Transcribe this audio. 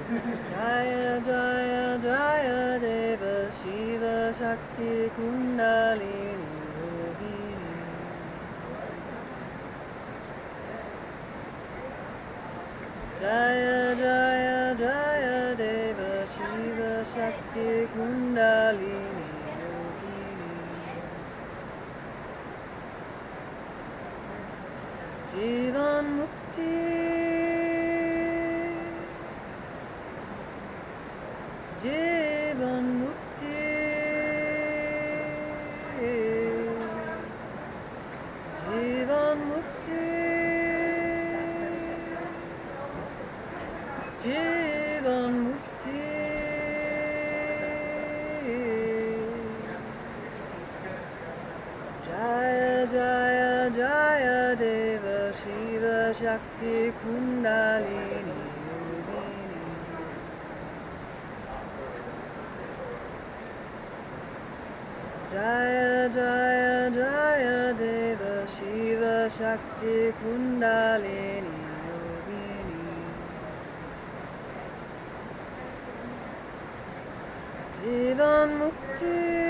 Jaya Jaya Jaya Deva Shiva Shakti Kundalini Yogini. Jaya Jaya Jaya Deva Shiva Shakti Kundalini Yogini. Jivan Mukti Jivan Mukti Jivan Mukti Jivan Mukti Jaya Jaya Jaya Deva Shiva Shakti Kundalini Yogini. Jaya Jaya Jaya Deva Shiva Shakti Kundalini Yogini. Jivan Mukti